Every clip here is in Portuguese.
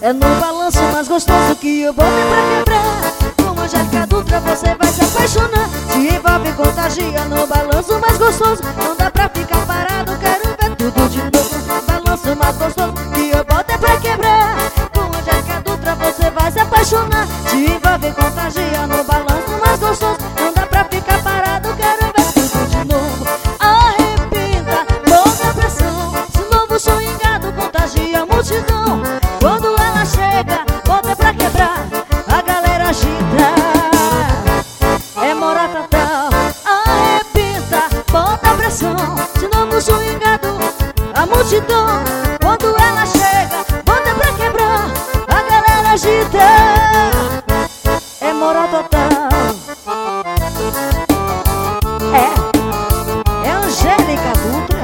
É no balanço mais gostoso que eu botei pra quebrar. Com Angélica Dutra você vai se apaixonar. Se envolve e contagia no balanço mais gostoso. Não dá pra ficar parado, quero ver tudo de novo. Balanço mais gostoso que eu botei pra quebrar. Com Angélica Dutra você vai se apaixonar. Se envolve e contagia no balanço mais gostoso. Não dá pra ficar parado, quero ver tudo de novo. Arrependa, toda a pressão. Se novo swingado contagia a multidão. Quando ela chega, bota pra quebrar, a galera agita. É moratata, arrebenta, bota pressão. De novo swingado, a multidão. Quando ela chega, bota pra quebrar, a galera agita. É moratata. É Angélica Dutra.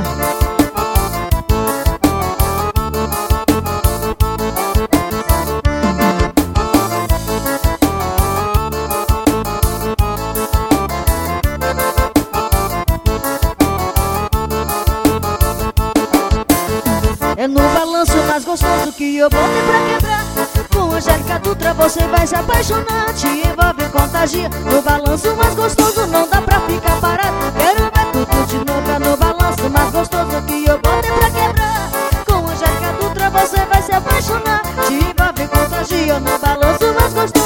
É no balanço mais gostoso que eu botei pra quebrar. Com Angélica Dutra você vai se apaixonar. Te envolve e contagia no balanço mais gostoso. Não dá pra ficar parado, quero ver tudo de novo. É no balanço mais gostoso que eu botei pra quebrar. Com Angélica Dutra você vai se apaixonar. Te envolve e contagia no balanço mais gostoso.